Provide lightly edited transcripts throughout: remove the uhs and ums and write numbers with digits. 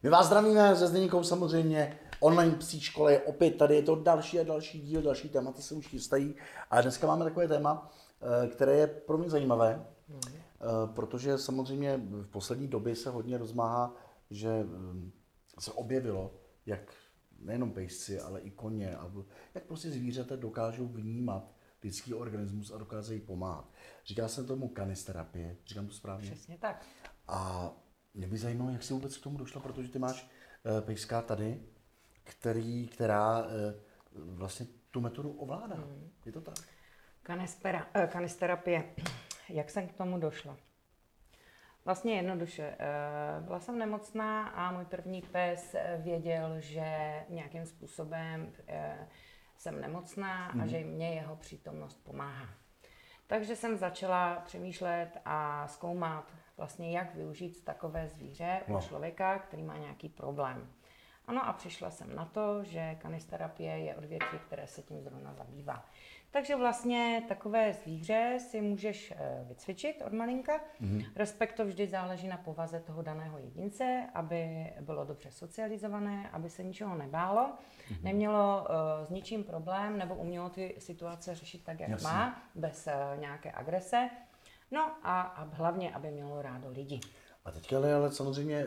My vás zdravíme ze Zdeníkou samozřejmě. Online psí školy je opět tady, je to další a další díl, další témata se už chystají. A dneska máme takové téma, které je pro mě zajímavé, protože samozřejmě v poslední době se hodně rozmáhá, že se objevilo, jak nejenom pejsci, ale i koně, a jak prostě zvířata dokážou vnímat lidský organismus a dokážou pomáhat. Říká se tomu kanisterapie, říkám to správně? Přesně tak. A mě by zajímalo, jak jsi vůbec k tomu došla, protože ty máš pejská tady, která vlastně tu metodu ovládá. Je to tak? Kanisterapie. Jak jsem k tomu došla? Vlastně jednoduše. Byla jsem nemocná a můj první pes věděl, že nějakým způsobem jsem nemocná a že mě jeho přítomnost pomáhá. Takže jsem začala přemýšlet a zkoumat vlastně, jak využít takové zvíře u člověka, který má nějaký problém. Ano, a přišla jsem na to, že kanisterapie je odvětví, které se tím zrovna zabývá. Takže vlastně takové zvíře si můžeš vycvičit od malinka. Respekt to vždy záleží na povaze toho daného jedince, aby bylo dobře socializované, aby se ničeho nebálo, nemělo s ničím problém nebo umělo ty situace řešit tak, jak má, bez nějaké agrese. No a hlavně, aby mělo rádo lidi. A teďka ale samozřejmě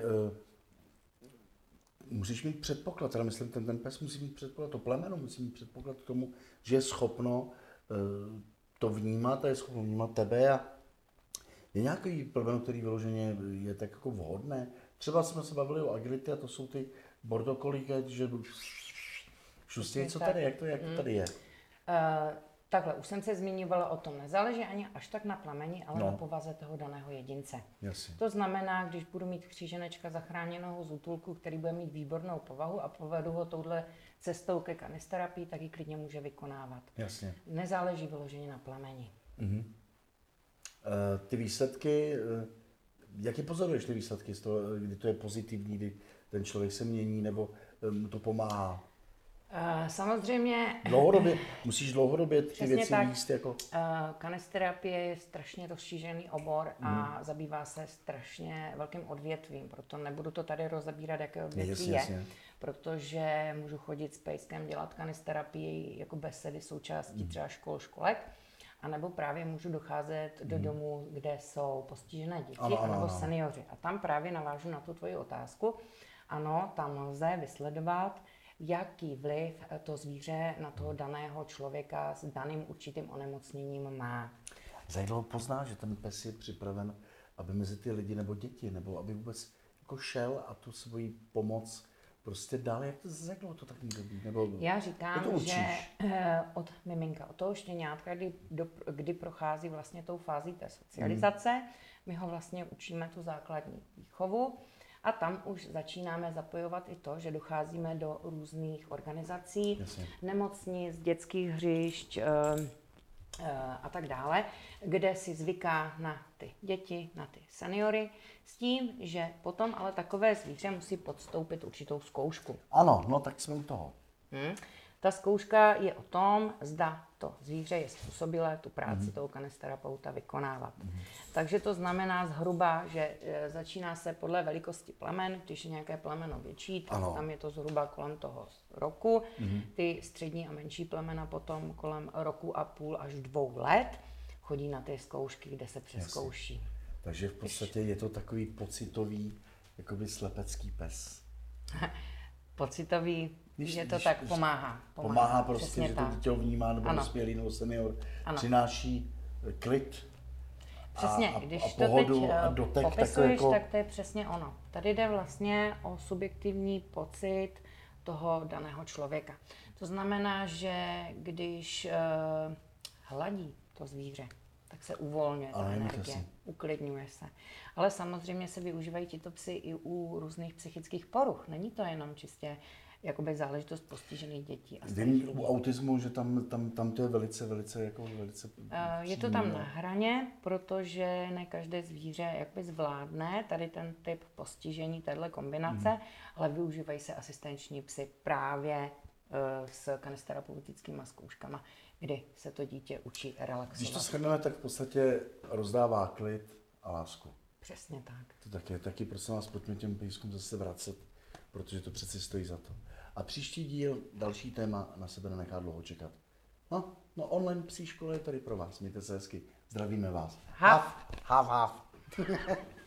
musíš mít předpoklad, teda myslím, ten pes musí mít předpoklad, to plemeno musí mít předpoklad k tomu, že je schopno to vnímat a je schopno vnímat tebe. A je nějaký plemeno, který vyloženě je tak jako vhodné? Třeba jsme se bavili o agility a to jsou ty border collie, že šustěj, co tady, jak to tady je? Takhle, už jsem se zmiňovala o tom, nezáleží ani až tak na plemeni, ale na povaze toho daného jedince. Jasně. To znamená, když budu mít kříženečka zachráněného z útulku, který bude mít výbornou povahu a povedu ho touhle cestou ke kanisterapii, tak ji klidně může vykonávat. Jasně. Nezáleží vyloženě na plemeni. Ty výsledky, jak je pozoruješ ty výsledky z toho, kdy to je pozitivní, kdy ten člověk se mění nebo mu to pomáhá? Samozřejmě. Musíš dlouhodobě ty věci víc jako... Kanisterapie je strašně rozšířený obor a zabývá se strašně velkým odvětvím, proto nebudu to tady rozebírat, jaké odvětví je, protože můžu chodit s pejskem, dělat kanisterapii jako besedy součástí třeba školek, anebo právě můžu docházet do domů, kde jsou postižené děti anebo seniori. A tam právě navážu na tu tvoji otázku. Ano, tam lze vysledovat, jaký vliv to zvíře na toho daného člověka s daným určitým onemocněním má. Zajímalo pozná, že ten pes je připraven, aby mezi ty lidi nebo děti, nebo aby vůbec jako šel a tu svoji pomoc prostě dál. Jak to zajímalo to tak někdy? Nebo já říkám, že od miminka, od toho štěňátka, kdy prochází vlastně tou fází té socializace, my ho vlastně učíme tu základní výchovu. A tam už začínáme zapojovat i to, že docházíme do různých organizací, nemocnic, dětských hřišť a tak dále, kde si zvyká na ty děti, na ty seniory, s tím, že potom ale takové zvíře musí podstoupit určitou zkoušku. Ano, no tak jsme u toho. Ta zkouška je o tom, zda to zvíře je způsobilé tu práci toho kanisterapeuta vykonávat. Takže to znamená zhruba, že začíná se podle velikosti plemen, když je nějaké plemeno větší, tak tam je to zhruba kolem toho roku. Ty střední a menší plemena potom kolem roku a půl až 2 let chodí na ty zkoušky, kde se přezkouší. Takže v podstatě je to takový pocitový, jakoby slepecký pes. Pocitový, že to tak pomáhá. Pomáhá prostě, přesně že to dítě ho vnímá, nebo dospělý, nebo senior. Přináší klid když a pohodu to teď a dotek. popisuješ, jako... tak to je přesně ono. Tady jde vlastně o subjektivní pocit toho daného člověka. To znamená, že když hladí to zvíře, tak se uvolňuje ta energie, uklidňuje se. Ale samozřejmě se využívají tito psy i u různých psychických poruch. Není to jenom čistě jakoby záležitost postižených dětí a starých lidí. U autismu, že tam to je velice je to tam na hraně, protože ne každé zvíře jakoby zvládne tady ten typ postižení, téhle kombinace, ale využívají se asistenční psy právě s kanisterapeutickými zkouškama, kdy se to dítě učí relaxovat. Když to shrneme, tak v podstatě rozdává klid a lásku. Přesně tak. To taky prosím vás, pojďme těm pejskům zase vracet protože to přeci stojí za to. A příští díl, další téma na sebe nenechá dlouho čekat. No online psí škola je tady pro vás. Mějte se hezky. Zdravíme vás. Hav. Hav.